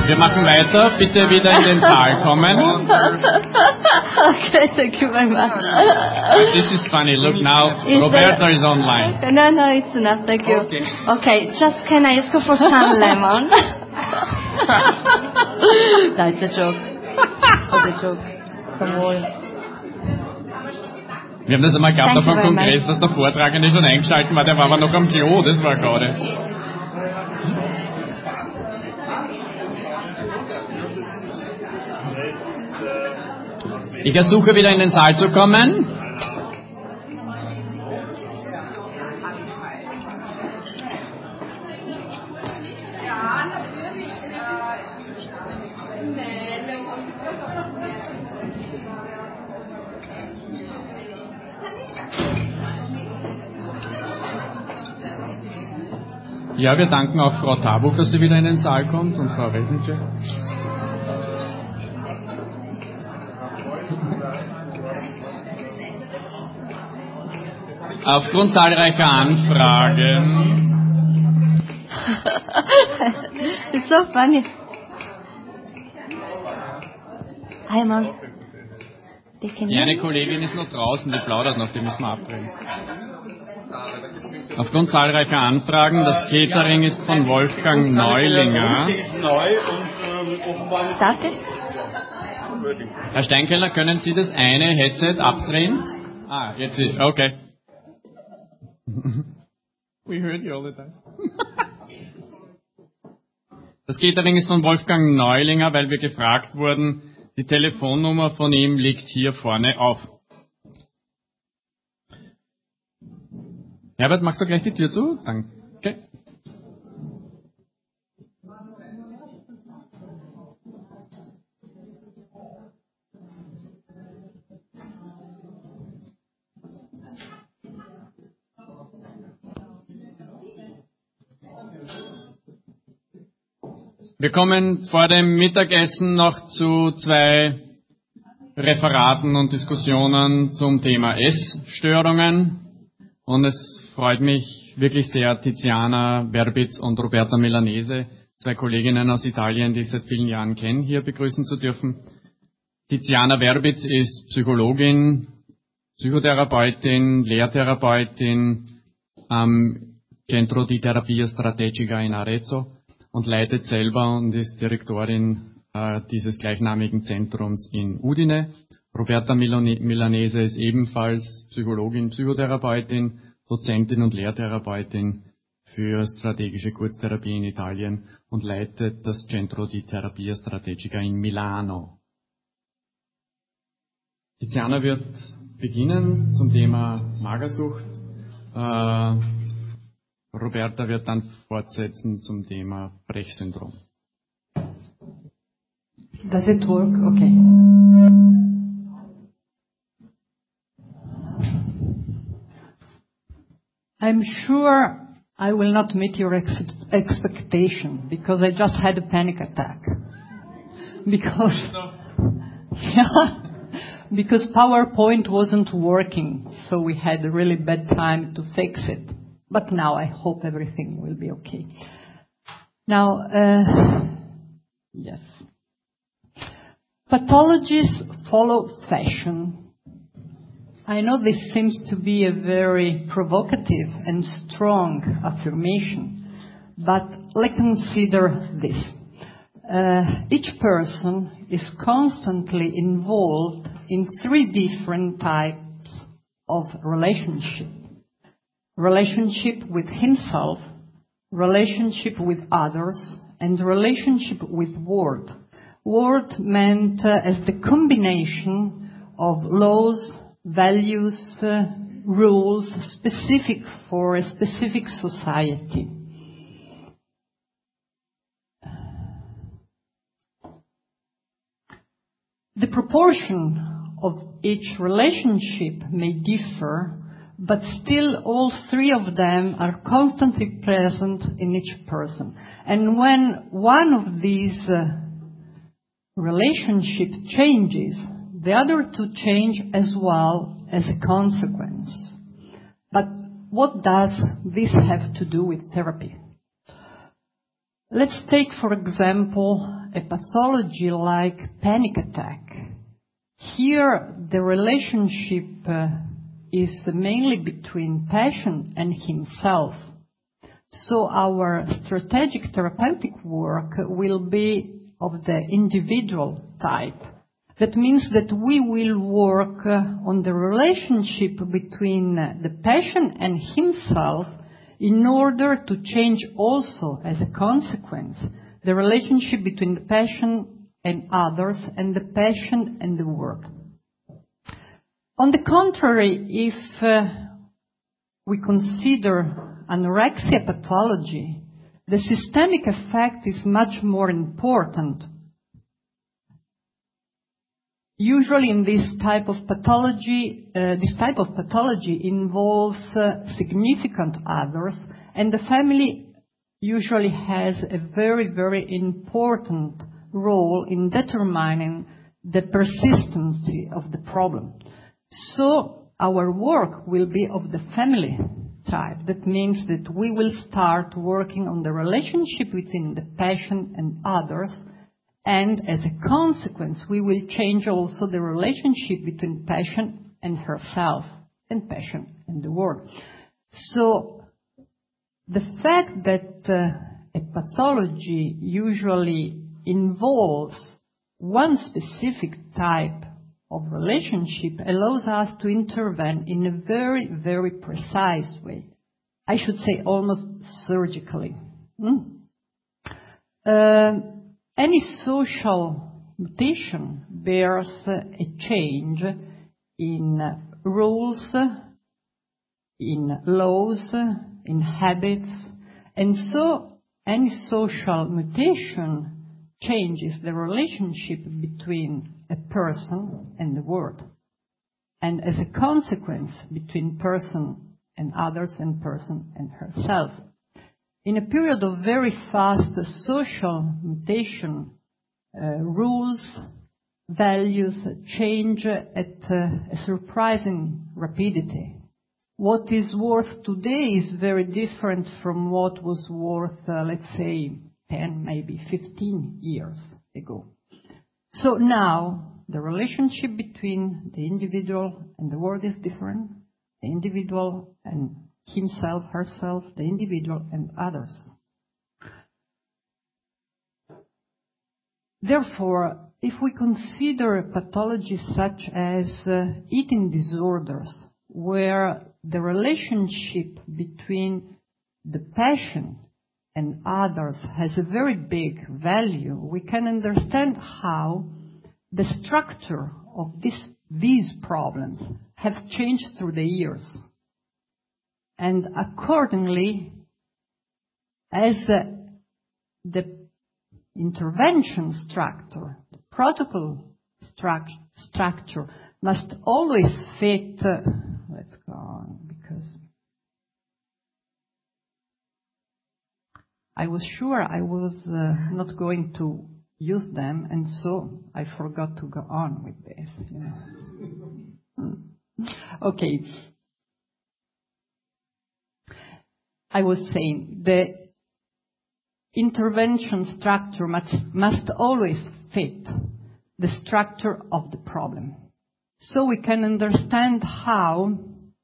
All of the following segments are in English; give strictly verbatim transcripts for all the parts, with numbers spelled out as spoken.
Wir machen weiter. Bitte wieder in den Saal kommen. Okay, thank you very much. But this is funny. Look now, Is Roberta there... is online. No, no, it's not. Thank you. Okay. Okay, just can I ask for some lemon? No, it's a joke. It's a joke. Come on. Wir haben das einmal gehabt auf einem Kongress, dass der Vortragende schon eingeschaltet war, der war aber noch am Klo, das war gerade. Ich versuche wieder in den Saal zu kommen. Ja, wir danken auch Frau Tabuk, dass sie wieder in den Saal kommt und Frau Resnice. Aufgrund zahlreicher Anfragen. It's so funny. Hi, Mom. Ja, eine Kollegin ist noch draußen, die plaudert noch, die müssen wir abdrehen. Aufgrund zahlreicher Anfragen, das Catering ist von Wolfgang Neulinger. Startet? Herr Steinkeller, können Sie das eine Headset abdrehen? Ah, jetzt ist, okay. We heard you all the time. Das Catering ist von Wolfgang Neulinger, weil wir gefragt wurden, die Telefonnummer von ihm liegt hier vorne auf. Herbert, machst du gleich die Tür zu? Danke. Wir kommen vor dem Mittagessen noch zu zwei Referaten und Diskussionen zum Thema Essstörungen. Und es freut mich wirklich sehr, Tiziana Verbitz und Roberta Milanese, zwei Kolleginnen aus Italien, die ich seit vielen Jahren kenne, hier begrüßen zu dürfen. Tiziana Verbitz ist Psychologin, Psychotherapeutin, Lehrtherapeutin am Centro di Terapia Strategica in Arezzo und leitet selber und ist Direktorin äh, dieses gleichnamigen Zentrums in Udine. Roberta Milanese ist ebenfalls Psychologin, Psychotherapeutin, Dozentin und Lehrtherapeutin für strategische Kurztherapie in Italien und leitet das Centro di Terapia Strategica in Milano. Tiziana wird beginnen zum Thema Magersucht. Äh, Roberta wird dann fortsetzen zum Thema Brechsyndrom. Does it work? Okay. I'm sure I will not meet your ex- expectation because I just had a panic attack. Because, yeah, because PowerPoint wasn't working, so we had a really bad time to fix it. But now I hope everything will be okay. Now, uh, yes. Pathologies follow fashion. I know this seems to be a very provocative and strong affirmation, but let's consider this. Uh, each person is constantly involved in three different types of relationship. Relationship with himself, relationship with others, and relationship with world. World meant uh, as the combination of laws, values, uh, rules specific for a specific society. The proportion of each relationship may differ, but still all three of them are constantly present in each person. And when one of these uh, relationship changes, the other two change as well as a consequence. But what does this have to do with therapy? Let's take, for example, a pathology like panic attack, here the relationship uh, is mainly between patient and himself. So our strategic therapeutic work will be of the individual type. That means that we will work uh, on the relationship between uh, the patient and himself in order to change also, as a consequence, the relationship between the patient and others and the patient and the work. On the contrary, if uh, we consider anorexia pathology, the systemic effect is much more important. Usually in this type of pathology, uh, this type of pathology involves uh, significant others, and the family usually has a very, very important role in determining the persistency of the problem. So our work will be of the family type. That means that we will start working on the relationship between the patient and others, and as a consequence, we will change also the relationship between patient and herself and patient and the world. So the fact that uh, a pathology usually involves one specific type of relationship allows us to intervene in a very, very precise way. I should say almost surgically. Mm? Uh, any social mutation bears a change in rules, in laws, in habits, and so any social mutation changes the relationship between a person and the world, and as a consequence between person and others and person and herself. In a period of very fast social mutation, uh, rules, values change at uh, a surprising rapidity. What is worth today is very different from what was worth, uh, let's say, ten, maybe fifteen years ago. So now, the relationship between the individual and the world is different. The individual and himself, herself, the individual and others. Therefore, if we consider pathologies such as uh, eating disorders, where the relationship between the patient and others has a very big value, we can understand how the structure of this, these problems have changed through the years. And accordingly, as uh, the intervention structure, the protocol struct, structure must always fit, uh, let's go on, because I was sure I was uh, not going to use them, and so I forgot to go on with this. You know. Okay. I was saying the intervention structure must, must always fit the structure of the problem. So we can understand how,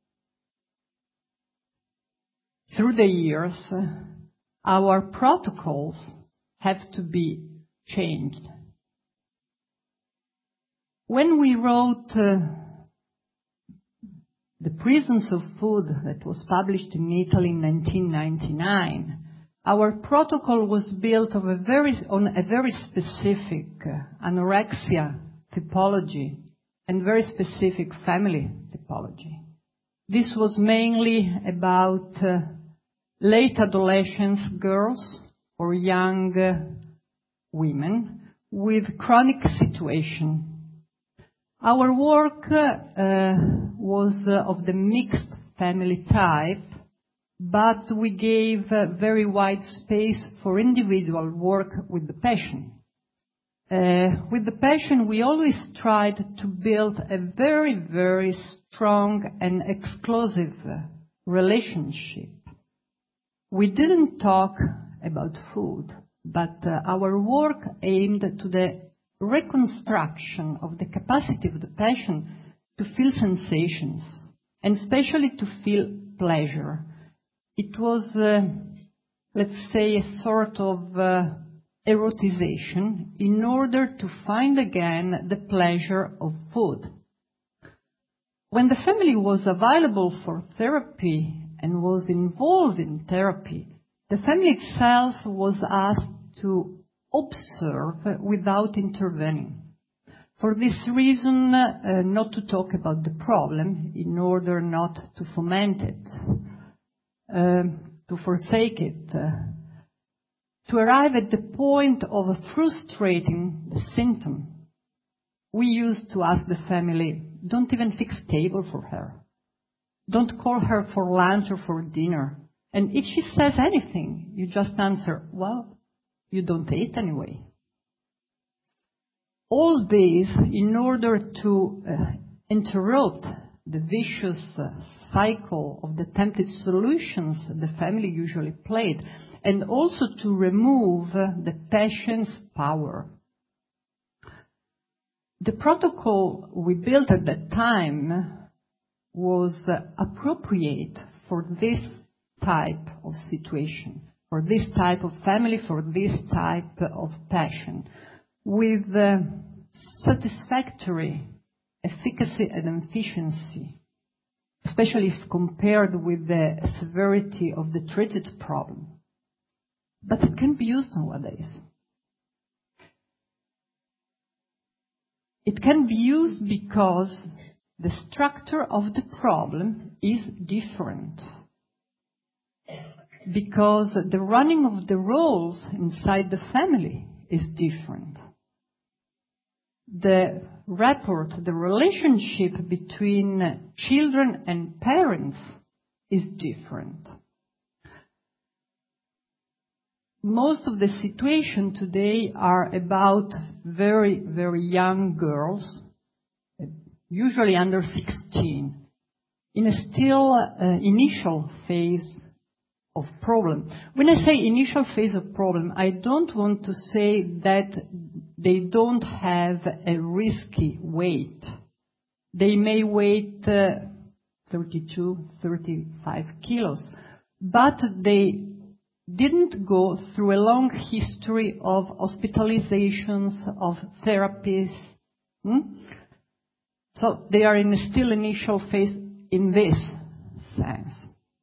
through the years, our protocols have to be changed. When we wrote uh, The Prisons of Food, that was published in Italy in nineteen ninety-nine, our protocol was built of a very, on a very specific uh, anorexia typology and very specific family typology. This was mainly about uh, late adolescence girls or young uh, women with chronic situation. Our work uh, was uh, of the mixed family type, but we gave uh, very wide space for individual work with the patient. Uh, with the patient, we always tried to build a very, very strong and exclusive uh, relationship. We didn't talk about food. but uh, our work aimed to the reconstruction of the capacity of the patient to feel sensations, and especially to feel pleasure. It was, uh, let's say, a sort of uh, erotization in order to find again the pleasure of food. When the family was available for therapy and was involved in therapy, the family itself was asked to observe without intervening. For this reason, uh, not to talk about the problem in order not to foment it, uh, to forsake it, uh, to arrive at the point of frustrating the symptom. We used to ask the family, don't even fix table for her. Don't call her for lunch or for dinner. And if she says anything, you just answer, well, you don't eat anyway. All this in order to uh, interrupt the vicious uh, cycle of the tempted solutions the family usually played, and also to remove uh, the patient's power. The protocol we built at that time was uh, appropriate for this type of situation, for this type of family, for this type of patient, with uh, satisfactory efficacy and efficiency, especially if compared with the severity of the treated problem. But it can be used nowadays. It can be used because the structure of the problem is different. Because the running of the roles inside the family is different. The rapport, the relationship between children and parents is different. Most of the situations today are about very, very young girls, usually under sixteen, in a still uh, initial phase of problem. When I say initial phase of problem, I don't want to say that they don't have a risky weight. They may weigh uh, thirty-two, thirty-five kilos, but they didn't go through a long history of hospitalizations, of therapies. Hmm? So they are in a still initial phase in this sense.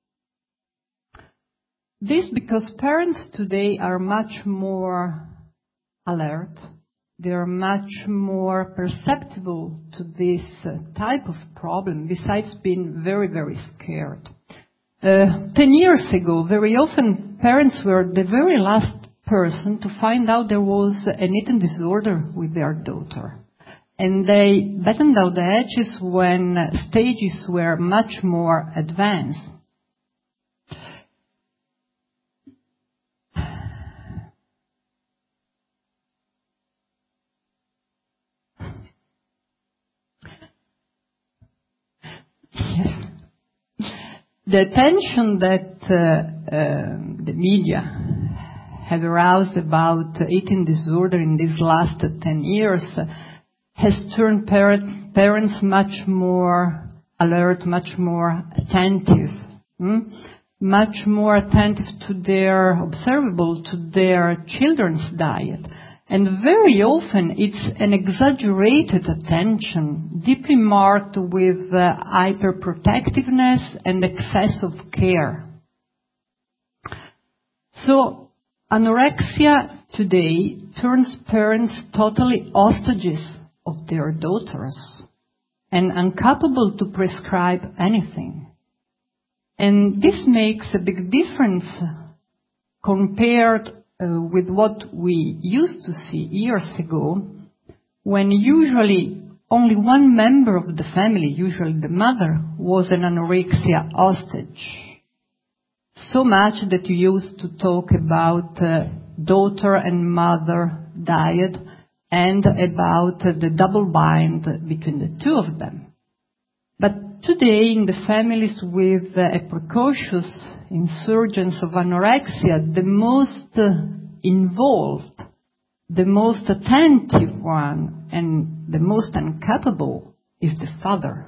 This because parents today are much more alert. They are much more perceptible to this uh, type of problem, besides being very, very scared. Uh, ten years ago, very often parents were the very last person to find out there was an eating disorder with their daughter. And they battened out the edges when stages were much more advanced. The attention that uh, uh, the media have aroused about eating disorder in these last ten years has turned parent, parents much more alert, much more attentive, hmm? much more attentive to their, observable to their children's diet. And very often it's an exaggerated attention, deeply marked with uh, hyperprotectiveness and excess of care. So anorexia today turns parents totally hostages of their daughters and incapable to prescribe anything. And this makes a big difference compared Uh, with what we used to see years ago, when usually only one member of the family, usually the mother, was an anorexia hostage. So much that you used to talk about uh, daughter and mother diet and about uh, the double bind between the two of them. But today, in the families with uh, a precocious insurgence of anorexia, the most uh, involved, the most attentive one and the most incapable is the father.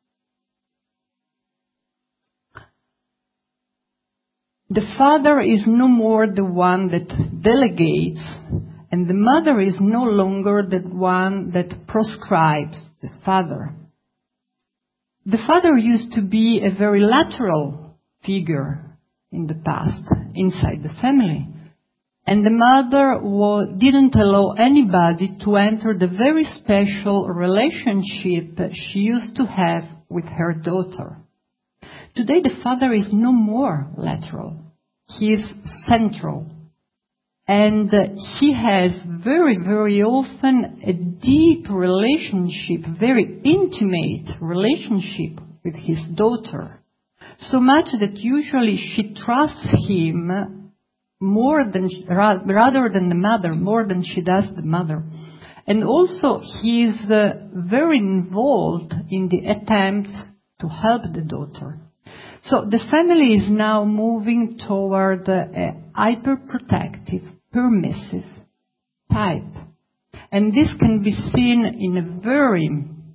The father is no more the one that delegates, and the mother is no longer the one that proscribes the father. The father used to be a very lateral figure in the past, inside the family. And the mother wa- didn't allow anybody to enter the very special relationship she used to have with her daughter. Today the father is no more lateral. He is central. And uh, he has very, very often a deep relationship, very intimate relationship with his daughter. So much that usually she trusts him more than, rather than the mother, more than she does the mother. And also he is uh, very involved in the attempts to help the daughter. So the family is now moving toward a hyperprotective, permissive type. And this can be seen in a very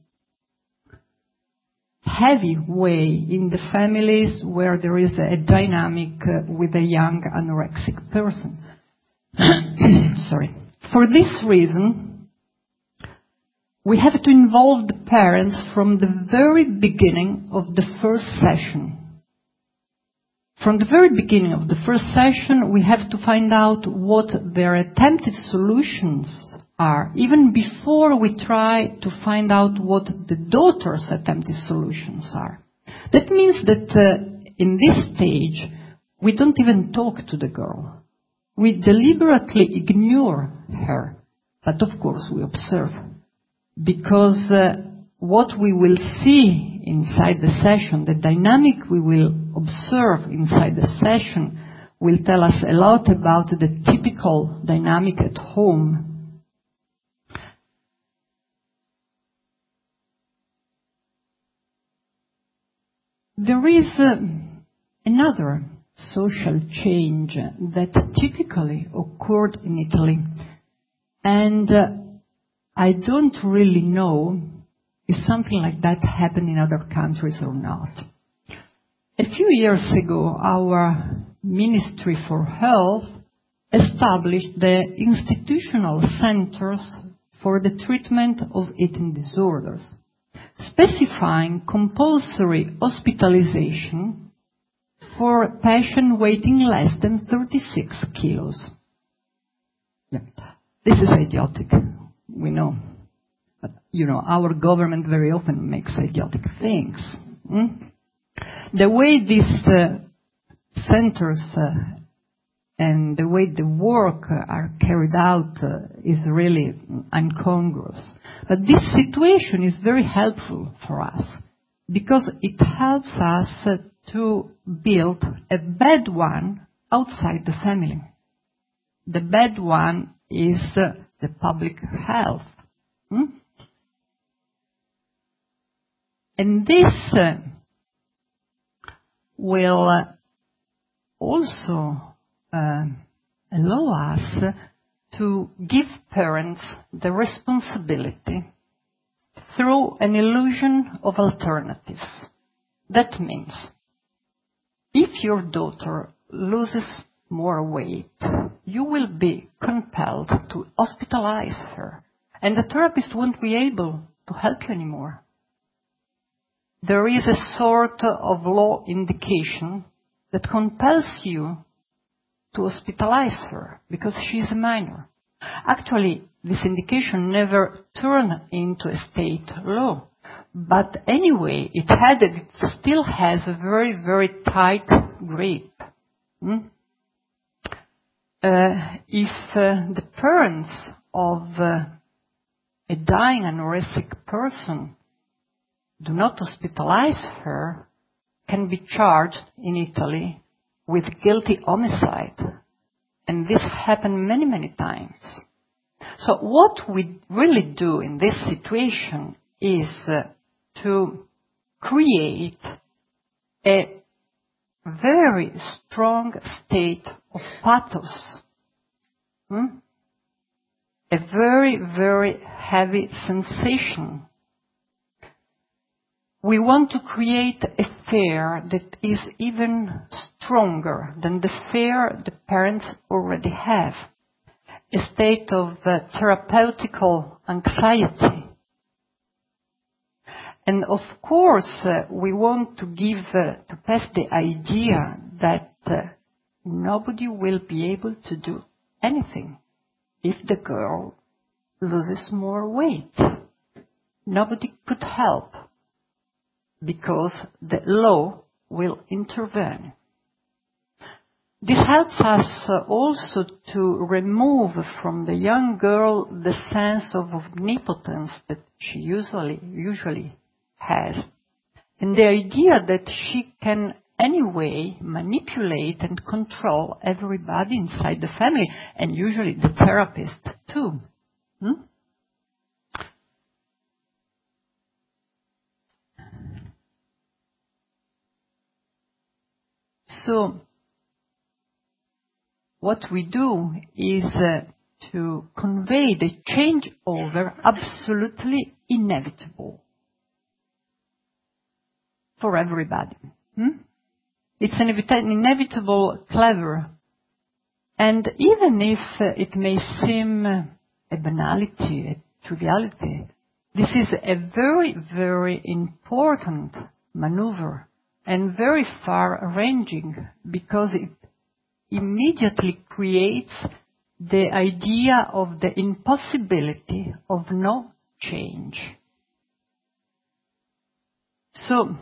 heavy way in the families where there is a dynamic uh, with a young anorexic person. Sorry. For this reason, we have to involve the parents from the very beginning of the first session. From the very beginning of the first session, we have to find out what their attempted solutions are, even before we try to find out what the daughter's attempted solutions are. That means that uh, in this stage, we don't even talk to the girl. We deliberately ignore her. But of course, we observe. Because uh, what we will see inside the session, the dynamic we will observe inside the session, will tell us a lot about the typical dynamic at home. There is uh, another social change that typically occurred in Italy, and uh, I don't really know if something like that happened in other countries or not. A few years ago, our Ministry for Health established the institutional centers for the treatment of eating disorders, specifying compulsory hospitalization for patients weighing less than thirty-six kilos. Yeah. This is idiotic, we know. But, you know, our government very often makes idiotic things. Hmm? The way these uh, centers uh, and the way the work uh, are carried out uh, is really incongruous. But this situation is very helpful for us because it helps us uh, to build a bad one outside the family. The bad one is uh, the public health. Hmm? And this uh, will uh, also uh, allow us to give parents the responsibility through an illusion of alternatives. That means, if your daughter loses more weight, you will be compelled to hospitalize her, and the therapist won't be able to help you anymore. There is a sort of law indication that compels you to hospitalize her because she is a minor. Actually, this indication never turned into a state law. But anyway, it had, it still has a very, very tight grip. Hmm? Uh, if uh, the parents of uh, a dying anorexic person do not hospitalize her, can be charged in Italy with guilty homicide. And this happened many, many times. So what we really do in this situation is uh, to create a very strong state of pathos Hmm? A very, very heavy sensation. We want to create a fear that is even stronger than the fear the parents already have. A state of uh, therapeutical anxiety. And of course, uh, we want to give, uh, to pass the idea that uh, nobody will be able to do anything if the girl loses more weight. Nobody could help because the law will intervene. This helps us uh, also to remove from the young girl the sense of omnipotence that she usually, usually has. And the idea that she can anyway manipulate and control everybody inside the family, and usually the therapist too. Hmm? So, what we do is uh, to convey the changeover absolutely inevitable for everybody. Hmm? It's an inevitable, clever, and even if uh, it may seem uh, a banality, a triviality, this is a very, very important maneuver and very far-ranging because it immediately creates the idea of the impossibility of no change. So,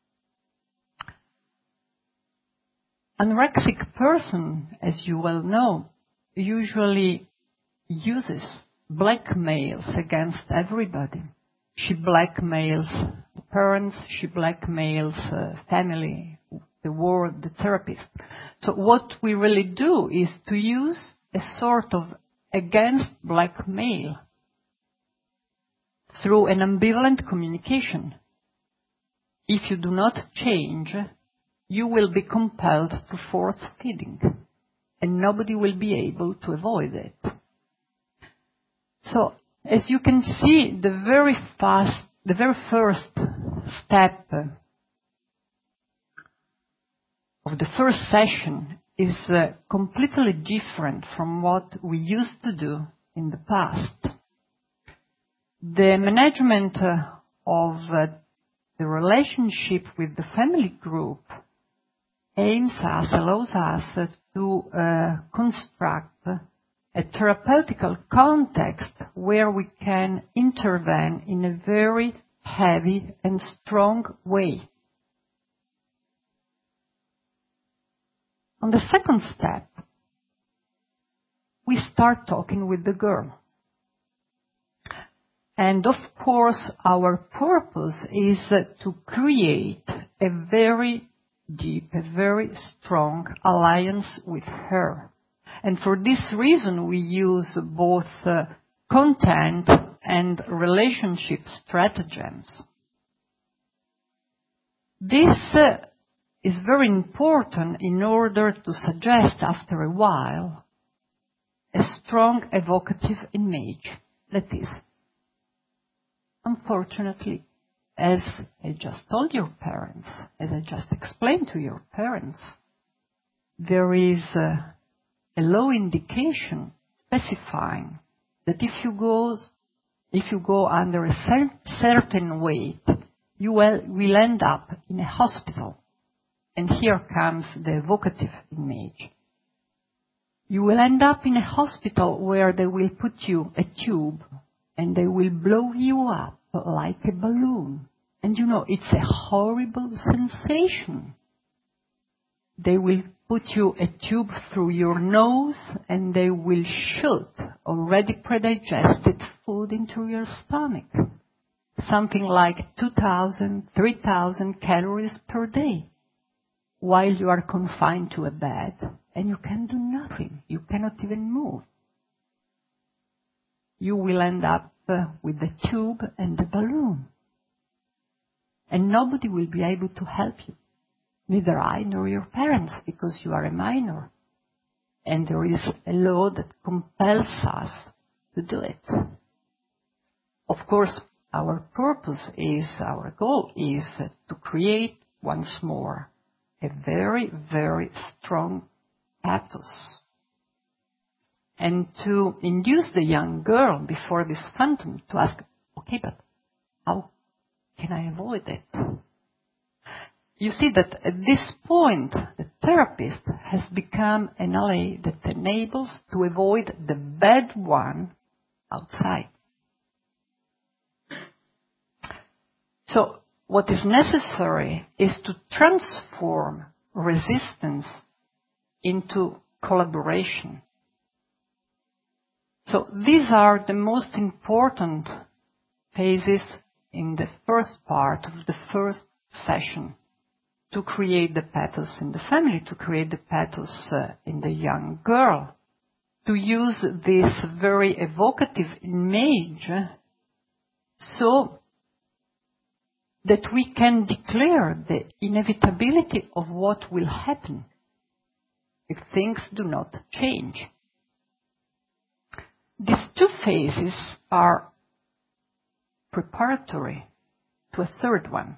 anorexic person, as you well know, usually uses blackmails against everybody. She blackmails the parents, she blackmails uh, family, the world, the therapist. So what we really do is to use a sort of against blackmail through an ambivalent communication. If you do not change, you will be compelled to force feeding, and nobody will be able to avoid it. So, as you can see, the very fast, the very first step of the first session is uh, completely different from what we used to do in the past. The management uh, of uh, the relationship with the family group aims us, allows us to uh, construct a therapeutical context where we can intervene in a very heavy and strong way. On the second step, we start talking with the girl. And of course, our purpose is to create a very deep, a very strong alliance with her. And for this reason, we use both uh, content and relationship stratagems. This uh, is very important in order to suggest, after a while, a strong evocative image. That is, unfortunately, as I just told your parents, as I just explained to your parents, there is uh, a law indication specifying that if you go, if you go under a cer- certain weight, you will, will end up in a hospital. And here comes the evocative image. You will end up in a hospital where they will put you a tube and they will blow you up like a balloon. And you know, it's a horrible sensation. They will put you a tube through your nose and they will shoot already predigested food into your stomach. Something like two thousand, three thousand calories per day while you are confined to a bed and you can do nothing. You cannot even move. You will end up uh, with the tube and the balloon. And nobody will be able to help you. Neither I nor your parents, because you are a minor. and there is a law that compels us to do it. Of course, our purpose is, our goal is to create once more a very, very strong pathos, and to induce the young girl before this phantom to ask, okay, but how can I avoid it? You see that at this point, the therapist has become an ally that enables to avoid the bad one outside. So what is necessary is to transform resistance into collaboration. So these are the most important phases in the first part of the first session, to create the pathos in the family, to create the pathos uh, in the young girl, to use this very evocative image so that we can declare the inevitability of what will happen if things do not change. These two phases are preparatory to a third one.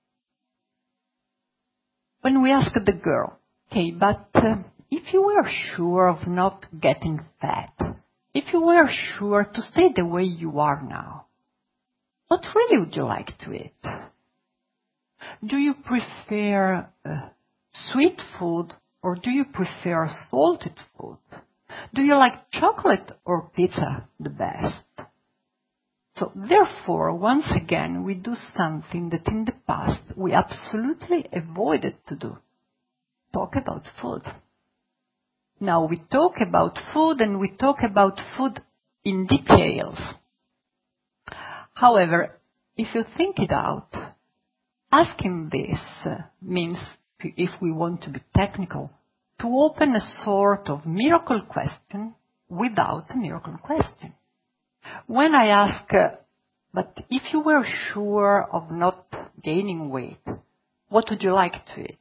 When we ask the girl, okay, but uh, if you were sure of not getting fat, if you were sure to stay the way you are now, what really would you like to eat? Do you prefer uh, sweet food or do you prefer salted food? Do you like chocolate or pizza the best? So therefore, once again, we do something that in the past we absolutely avoided to do. Talk about food. Now we talk about food and we talk about food in details. However, if you think it out, asking this uh, means, if we want to be technical, to open a sort of miracle question without a miracle question. When I ask, uh, but if you were sure of not gaining weight, what would you like to eat?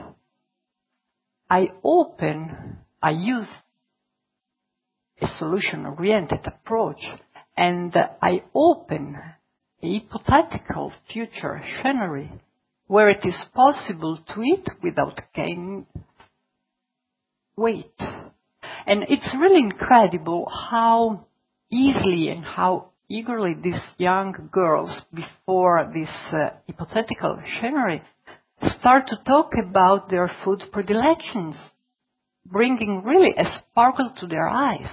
I open, I use a solution-oriented approach, and uh, I open a hypothetical future scenario where it is possible to eat without gaining weight. And it's really incredible how easily and how eagerly these young girls, before this uh, hypothetical scenario, start to talk about their food predilections, bringing really a sparkle to their eyes.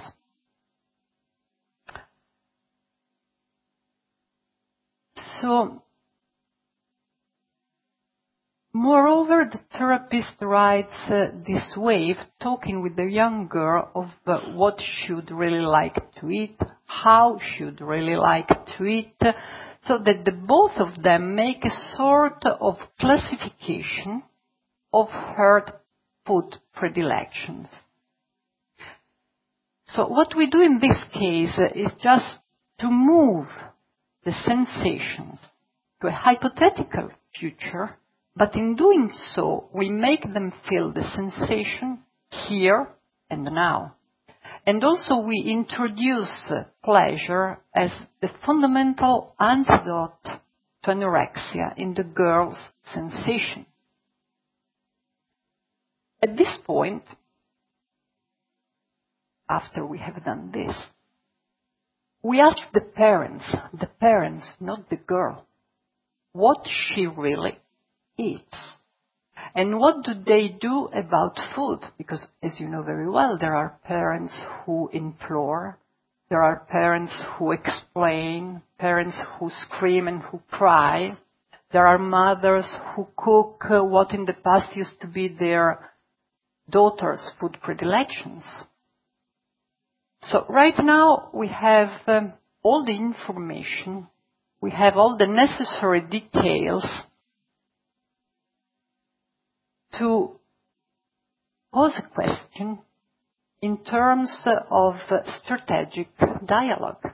So, moreover, the therapist rides uh, this wave, talking with the young girl of uh, what should really like to eat, how should really like to eat, uh, so that the both of them make a sort of classification of her food predilections. So what we do in this case uh, is just to move the sensations to a hypothetical future, but in doing so, we make them feel the sensation here and now. And also we introduce pleasure as the fundamental antidote to anorexia in the girl's sensation. At this point, after we have done this, we ask the parents, the parents, not the girl, what she really eats. And what do they do about food? Because, as you know very well, there are parents who implore, there are parents who explain, parents who scream and who cry. There are mothers who cook uh, what in the past used to be their daughter's food predilections. So right now we have um, all the information, we have all the necessary details to pose a question in terms of strategic dialogue.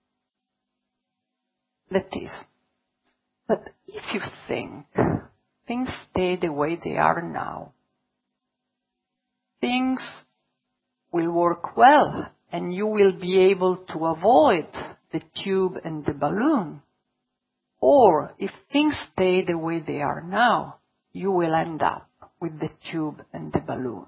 That is, but if you think things stay the way they are now, things will work well and you will be able to avoid the tube and the balloon. Or if things stay the way they are now, you will end up with the tube and the balloon.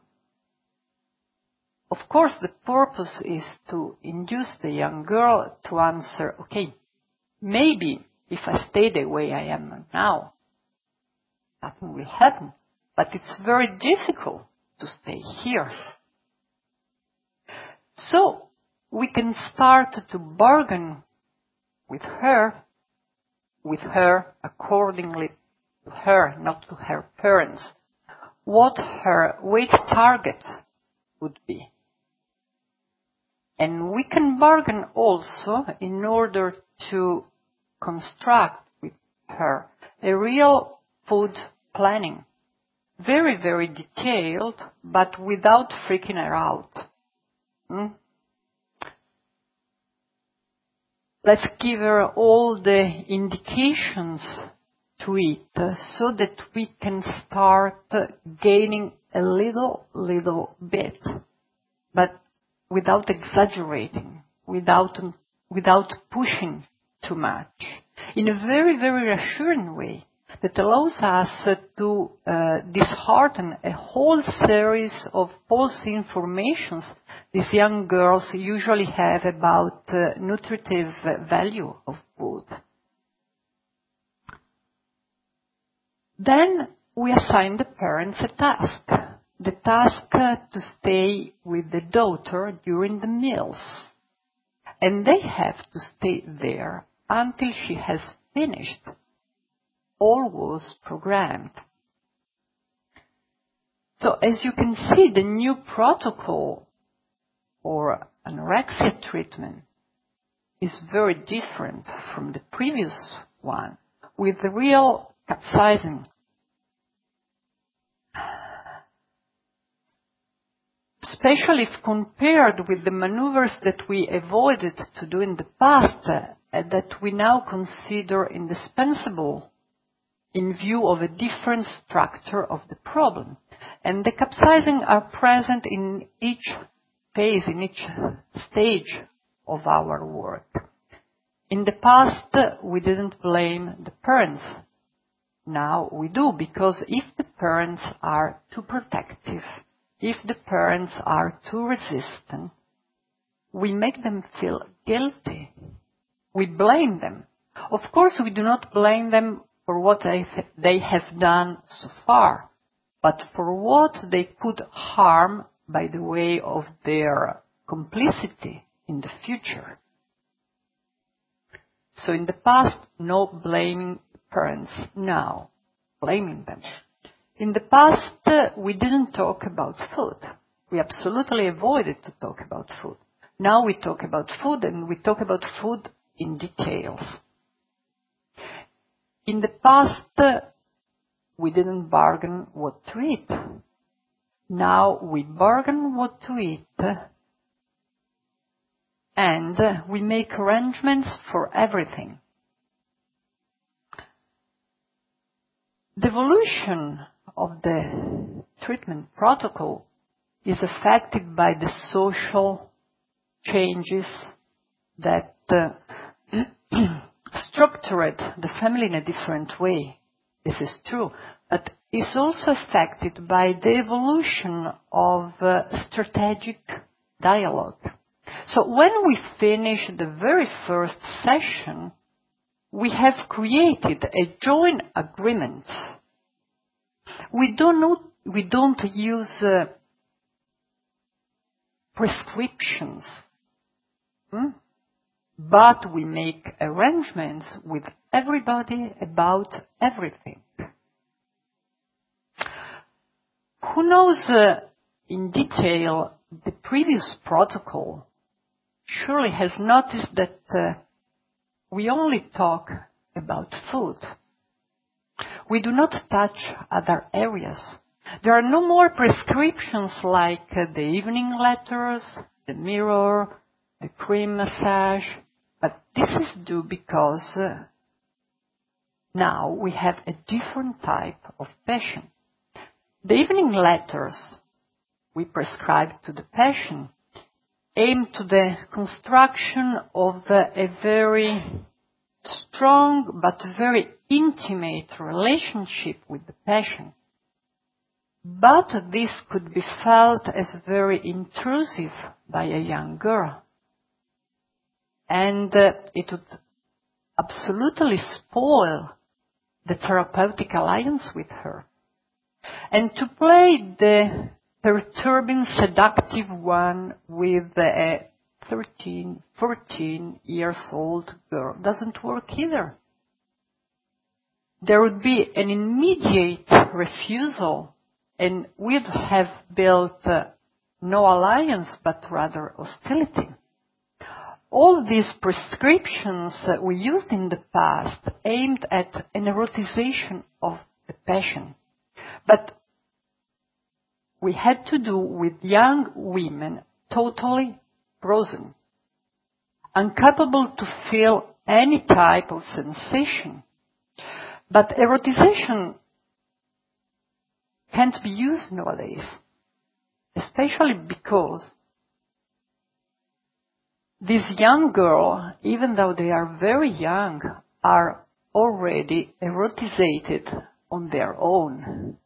Of course, the purpose is to induce the young girl to answer, okay, maybe if I stay the way I am now, nothing will happen. But it's very difficult to stay here. So we can start to bargain with her, with her accordingly to her, not to her parents, what her weight target would be. And we can bargain also in order to construct with her a real food planning. Very, very detailed, but without freaking her out. Hmm? Let's give her all the indications to eat so that we can start gaining a little, little bit, but without exaggerating, without, without pushing too much, in a very, very reassuring way that allows us to uh, dishearten a whole series of false informations these young girls usually have about uh, nutritive value of food. Then we assign the parents a task. The task uh, to stay with the daughter during the meals. And they have to stay there until she has finished. All was programmed. So as you can see, the new protocol or anorexia treatment is very different from the previous one, with the real capsizing. Especially if compared with the maneuvers that we avoided to do in the past, uh, that we now consider indispensable in view of a different structure of the problem. And the capsizing are present in each phase, in each stage of our work. In the past, we didn't blame the parents. Now we do, because if the parents are too protective, if the parents are too resistant, we make them feel guilty. We blame them. Of course, we do not blame them for what they have done so far, but for what they could harm by the way of their complicity in the future. So in the past, no blaming parents. Now, blaming them. In the past, uh, we didn't talk about food. We absolutely avoided to talk about food. Now we talk about food, and we talk about food in details. In the past, uh, we didn't bargain what to eat. Now we bargain what to eat, and uh, we make arrangements for everything. The evolution of the treatment protocol is affected by the social changes that uh, structured the family in a different way. This is true, but is also affected by the evolution of uh, strategic dialogue. So when we finish the very first session, we have created a joint agreement. We don't, we don't use uh, prescriptions, hmm? but we make arrangements with everybody about everything. Who knows uh, in detail the previous protocol surely has noticed that uh, we only talk about food. We do not touch other areas. There are no more prescriptions like uh, the evening letters, the mirror, the cream massage, but this is due because uh, now we have a different type of patient. The evening letters we prescribe to the patient aim to the construction of a very strong but very intimate relationship with the patient. But this could be felt as very intrusive by a young girl. And uh, it would absolutely spoil the therapeutic alliance with her. And to play the perturbing, seductive one with a thirteen, fourteen years old girl doesn't work either. There would be an immediate refusal, and we'd have built uh, no alliance, but rather hostility. All these prescriptions uh, we used in the past aimed at an erotization of the passion. But we had to do with young women totally frozen, incapable to feel any type of sensation. But erotization can't be used nowadays, especially because this young girl, even though they are very young, are already erotizated on their own.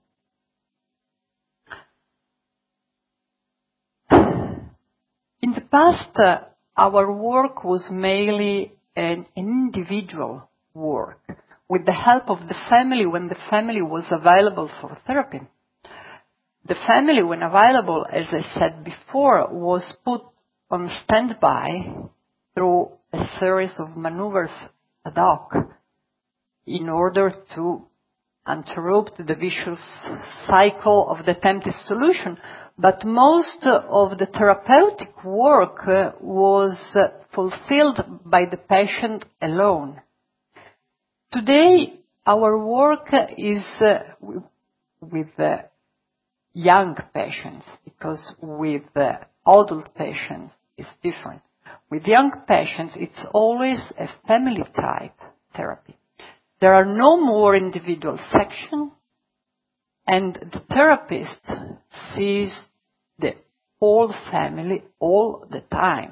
In the past, uh, our work was mainly an individual work, with the help of the family when the family was available for therapy. The family, when available, as I said before, was put on standby through a series of maneuvers ad hoc in order to interrupt the vicious cycle of the attempted solution. But most of the therapeutic work uh, was uh, fulfilled by the patient alone. Today, our work is uh, with uh, young patients, because with uh, adult patients it's different. With young patients, it's always a family-type therapy. There are no more individual sections, and the therapist sees the whole family all the time.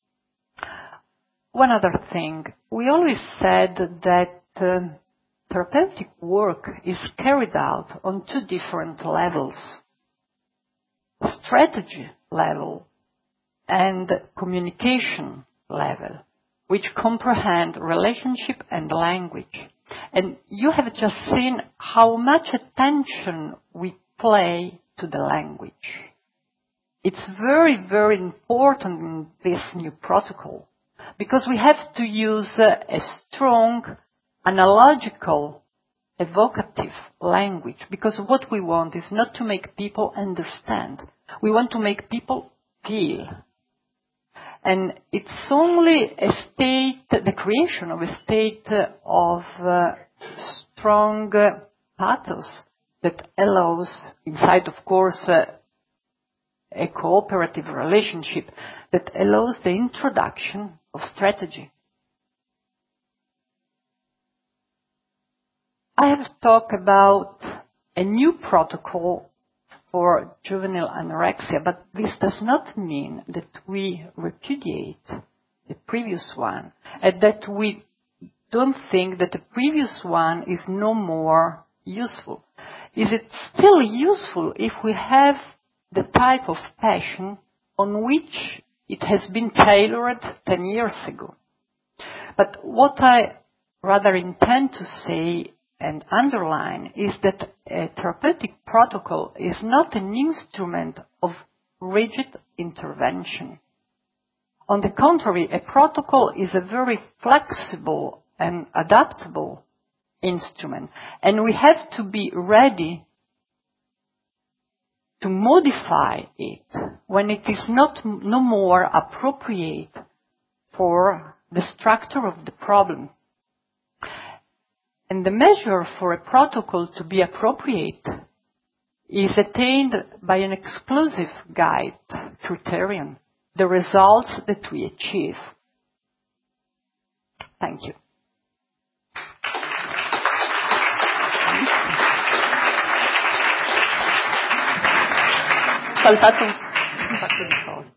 One other thing, we always said that uh, therapeutic work is carried out on two different levels. Strategy level and communication level, which comprehend relationship and language. And you have just seen how much attention we play to the language. It's very, very important in this new protocol, because we have to use uh, a strong, analogical, evocative language, because what we want is not to make people understand. We want to make people feel. And it's only a state, the creation of a state of uh, strong uh, pathos that allows, inside, of course, uh, a cooperative relationship, that allows the introduction of strategy. I have talked about a new protocol for juvenile anorexia, but this does not mean that we repudiate the previous one, and that we don't think that the previous one is no more useful. Is it still useful if we have the type of passion on which it has been tailored ten years ago? But what I rather intend to say and underline is that a therapeutic protocol is not an instrument of rigid intervention. On the contrary, a protocol is a very flexible and adaptable instrument, and we have to be ready to modify it when it is not no more appropriate for the structure of the problem. And the measure for a protocol to be appropriate is attained by an exclusive guide criterion, the results that we achieve. Thank you. saltato un sacco di cose.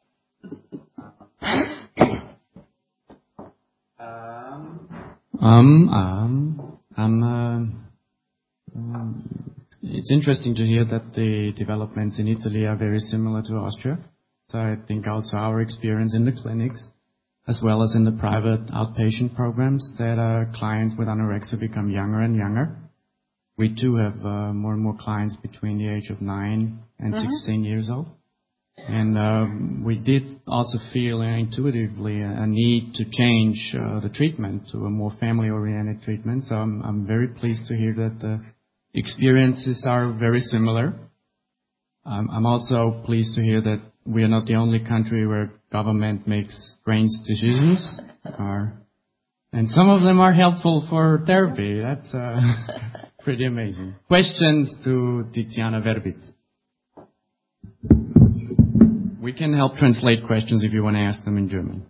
Um, um, um, uh, um, it's interesting to hear that the developments in Italy are very similar to Austria. So I think also our experience in the clinics, as well as in the private outpatient programs, that uh, clients with anorexia become younger and younger. We do have uh, more and more clients between the age of nine and mm-hmm. sixteen years old. And um, we did also feel uh, intuitively a, a need to change uh, the treatment to a more family-oriented treatment. So I'm, I'm very pleased to hear that the experiences are very similar. Um, I'm also pleased to hear that we are not the only country where government makes strange decisions, or, and some of them are helpful for therapy. That's uh, pretty amazing. Questions to Tiziana Verbit. We can help translate questions if you want to ask them in German.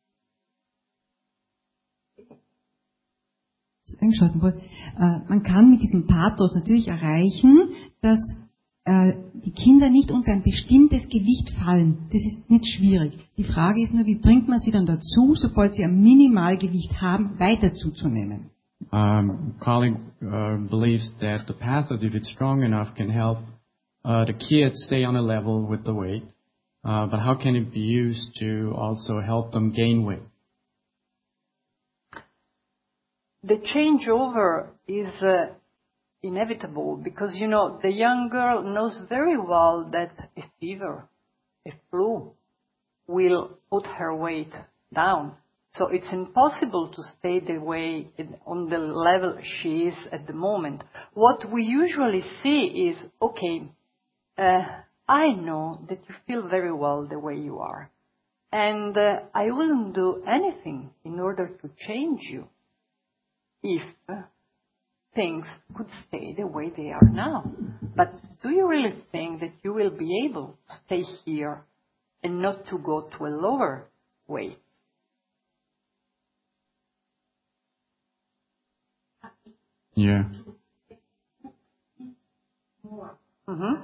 Man kann mit diesem Pathos natürlich erreichen, dass die Kinder nicht unter ein bestimmtes Gewicht fallen. Das ist nicht schwierig. Die Frage ist nur, wie bringt man sie dann dazu, sobald sie ein Minimalgewicht haben, weiter zuzunehmen. Um, colleague uh, believes that the pathos, if it's strong enough, can help uh, the kids stay on a level with the weight. Uh, but how can it be used to also help them gain weight? The changeover is uh, inevitable because, you know, the young girl knows very well that a fever, a flu, will put her weight down. So it's impossible to stay the way in, on the level she is at the moment. What we usually see is, okay, uh, I know that you feel very well the way you are. And uh, I wouldn't do anything in order to change you if uh, things could stay the way they are now. But do you really think that you will be able to stay here and not to go to a lower weight? Yeah. Mm-hmm.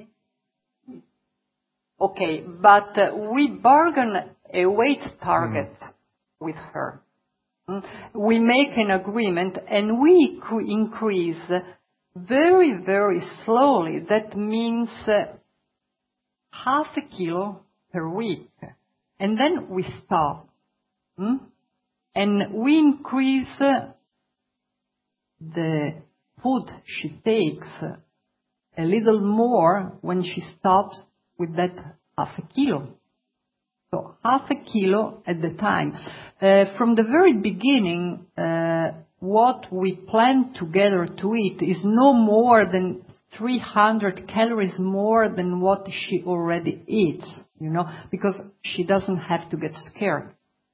Okay, but uh, we bargain a weight target mm. with her. Mm? We make an agreement and we cr- increase very, very slowly. That means uh, half a kilo per week. And then we stop. Mm? And we increase uh, the food she takes uh, a little more when she stops with that half a kilo. So half a kilo at the time. Uh, from the very beginning, uh, what we plan together to eat is no more than three hundred calories more than what she already eats, you know, because she doesn't have to get scared.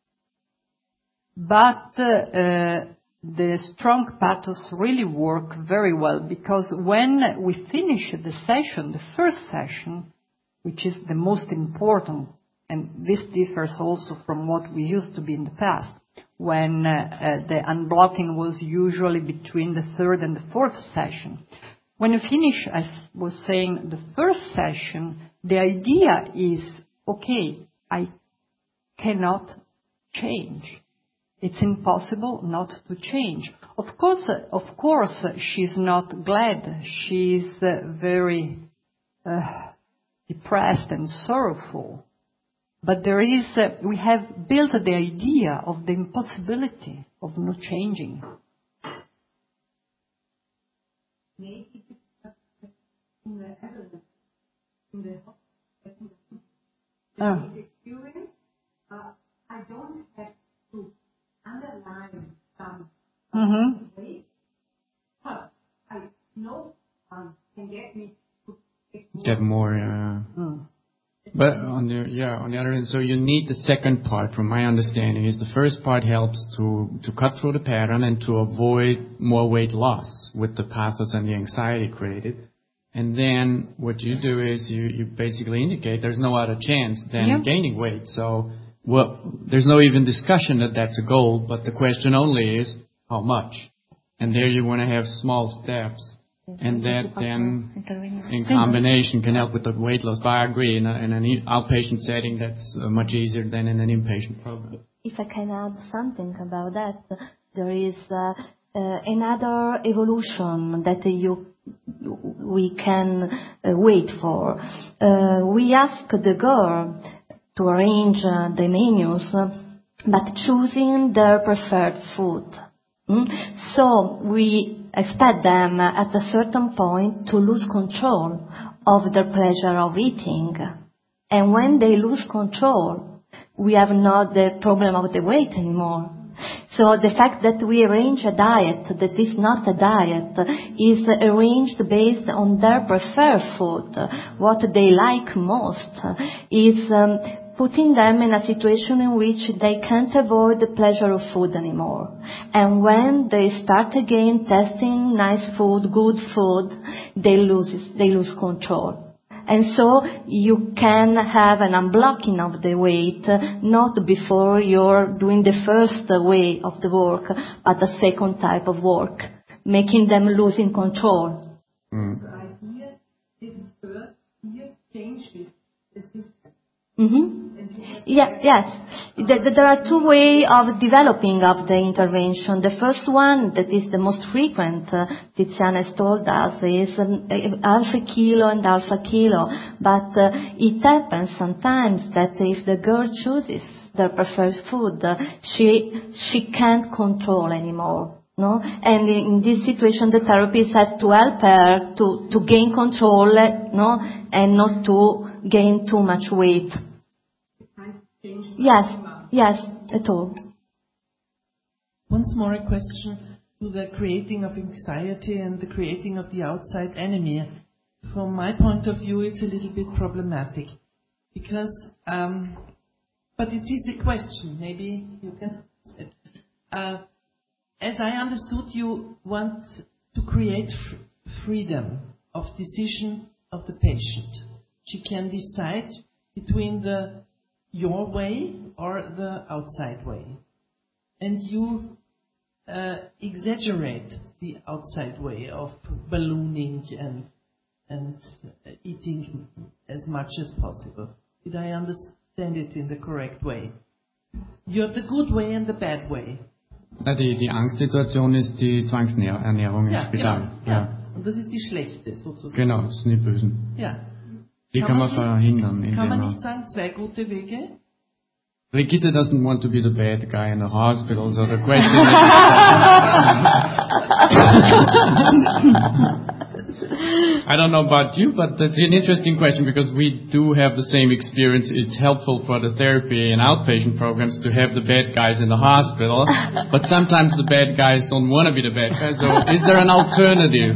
But uh, uh, the strong pathos really work very well because when we finish the session, the first session, which is the most important, and this differs also from what we used to be in the past, when uh, uh, the unblocking was usually between the third and the fourth session. When you finish, as I was saying, the first session, the idea is, okay, I cannot change. It's impossible not to change. Of course, uh, of course, uh, she's not glad. She's uh, very uh, depressed and sorrowful. But there is, uh, we have built the idea of the impossibility of not changing. Maybe in the evidence, in the Oh. experience, uh, I don't have to underline some Mm-hmm. way, but I know um, can get me to Get more, uh, Mm. but on the, yeah, on the other hand, so you need the second part, from my understanding, is the first part helps to, to cut through the pattern and to avoid more weight loss with the pathos and the anxiety created. And then what you do is you, you basically indicate there's no other chance than Yeah. gaining weight. So, well, there's no even discussion that that's a goal, but the question only is how much. And there you want to have small steps And that then, in combination, can help with the weight loss. But I agree, in, a, in an outpatient setting, that's uh, much easier than in an inpatient program. If I can add something about that, there is uh, uh, another evolution that you we can uh, wait for. Uh, we ask the girl to arrange uh, the menus, uh, but choosing their preferred food. Mm? So we expect them uh, at a certain point to lose control of their pleasure of eating. And when they lose control, we have not the problem of the weight anymore. So the fact that we arrange a diet that is not a diet is arranged based on their preferred food, what they like most, is um, putting them in a situation in which they can't avoid the pleasure of food anymore. And when they start again testing nice food, good food, they lose, they lose control. And so you can have an unblocking of the weight, not before you're doing the first way of the work, but the second type of work, making them losing control. Mm. The idea is first here changes the system. Mm-hmm. Yeah, yes. There are two ways of developing of the intervention. The first one, that is the most frequent, uh, Tiziana has told us, is um, half a kilo and half a kilo. But uh, it happens sometimes that if the girl chooses the preferred food, uh, she she can't control anymore. No, and in this situation, the therapist has to help her to to gain control, no, and not to gain too much weight. Yes, yes, at all. Once more a question to the creating of anxiety and the creating of the outside enemy. From my point of view, it's a little bit problematic. Because, um, but it is a question, maybe you can answer it. Uh, as I understood, you want to create f- freedom of decision of the patient. She can decide between the your way or the outside way. And you uh, exaggerate the outside way of ballooning and and eating as much as possible. Did I understand it in the correct way? You have the good way and the bad way. Ja, die, die Angstsituation ist die Zwangsernährung im Ja, Spital. genau. Ja. Ja. Und das ist die schlechte sozusagen. Genau, das sind die Bösen. Ja. Die kann, kann man verhindern. Kann man nicht sagen, zwei gute Wege? Brigitte doesn't want to be the bad guy in the hospital, so the question is... I don't know about you, but that's an interesting question because we do have the same experience. It's helpful for the therapy and outpatient programs to have the bad guys in the hospital, but sometimes the bad guys don't want to be the bad guys, so is there an alternative?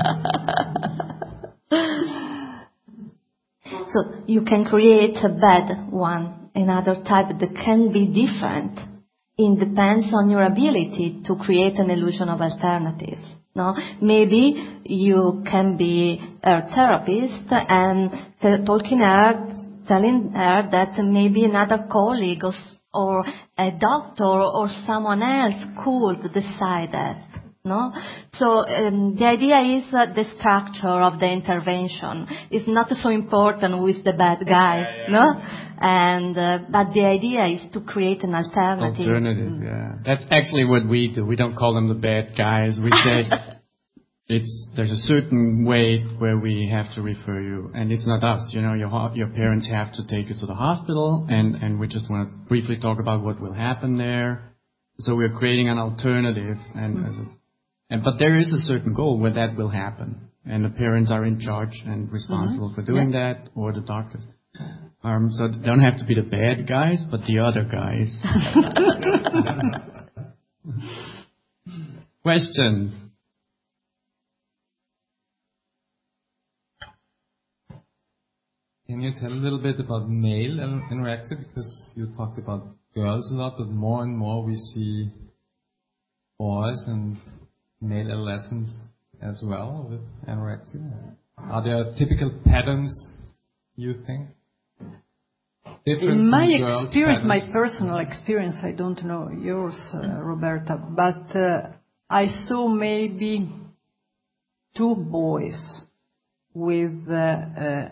So you can create a bad one, another type that can be different. It depends on your ability to create an illusion of alternatives. No, maybe you can be a therapist and t- talking her, telling her that maybe another colleague or, or a doctor or someone else could decide that. No, so um, the idea is uh, the structure of the intervention. It's not so important who is the bad guy, yeah, yeah. No, and uh, but the idea is to create an alternative. Alternative, mm. yeah. That's actually what we do. We don't call them the bad guys. We say it's there's a certain way where we have to refer you, and it's not us. You know, your your parents have to take you to the hospital, and and we just want to briefly talk about what will happen there. So we're creating an alternative, and. Mm. Uh, And, but there is a certain goal where that will happen, and the parents are in charge and responsible mm-hmm. for doing yeah. that, or the doctors. Um, so they don't have to be the bad guys, but the other guys. Questions? Can you tell a little bit about male anorexia? Because you talked about girls a lot, but more and more we see boys and male adolescents as well with anorexia. Are there typical patterns, you think? Different In my girls' experience, patterns? my personal experience, I don't know yours, uh, Roberta, but uh, I saw maybe two boys with uh, uh,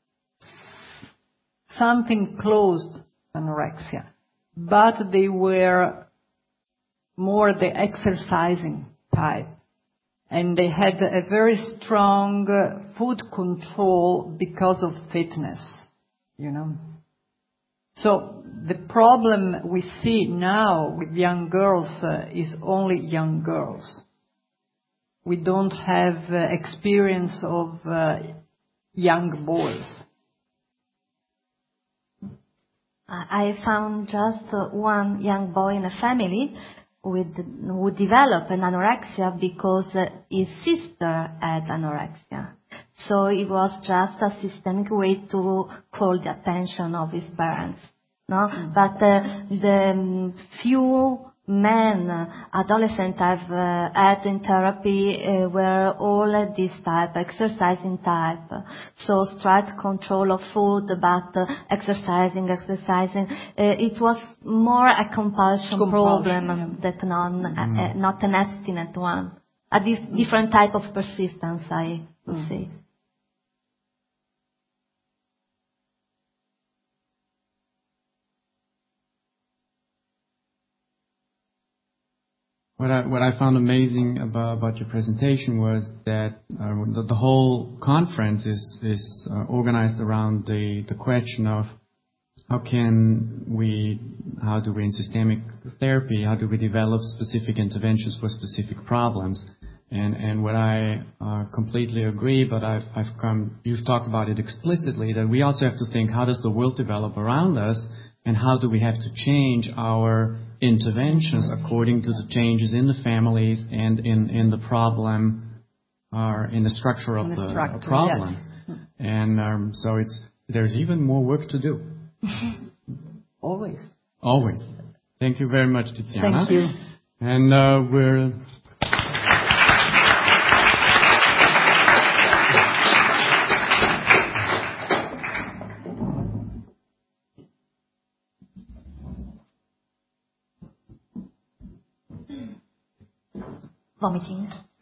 something close to anorexia, but they were more the exercising type. And they had a very strong uh, food control because of fitness, you know. So the problem we see now with young girls uh, is only young girls. We don't have uh, experience of uh, young boys. I found just uh, one young boy in a family with, who developed an anorexia because uh, his sister had anorexia. So it was just a systemic way to call the attention of his parents. No, mm. but uh, the um, few men, uh, adolescents I've uh, had in therapy uh, were all uh, this type, exercising type. So strict control of food, but uh, exercising, exercising. Uh, it was more a compulsion, compulsion problem yeah. that non, mm. uh, not an abstinent one. A dif- different type of persistence, I would mm. say. What I, what I found amazing about, about your presentation was that uh, the, the whole conference is, is uh, organized around the, the question of how can we, how do we in systemic therapy, how do we develop specific interventions for specific problems? And, and what I uh, completely agree, but I've, I've come, you've talked about it explicitly, that we also have to think, how does the world develop around us, and how do we have to change our interventions according to the changes in the families and in, in the problem, or in the structure of the, the structure, problem. Yes. And um, so it's, there's even more work to do. Always. Always. Thank you very much, Tiziana. Thank you. And uh, we're... Vomiting.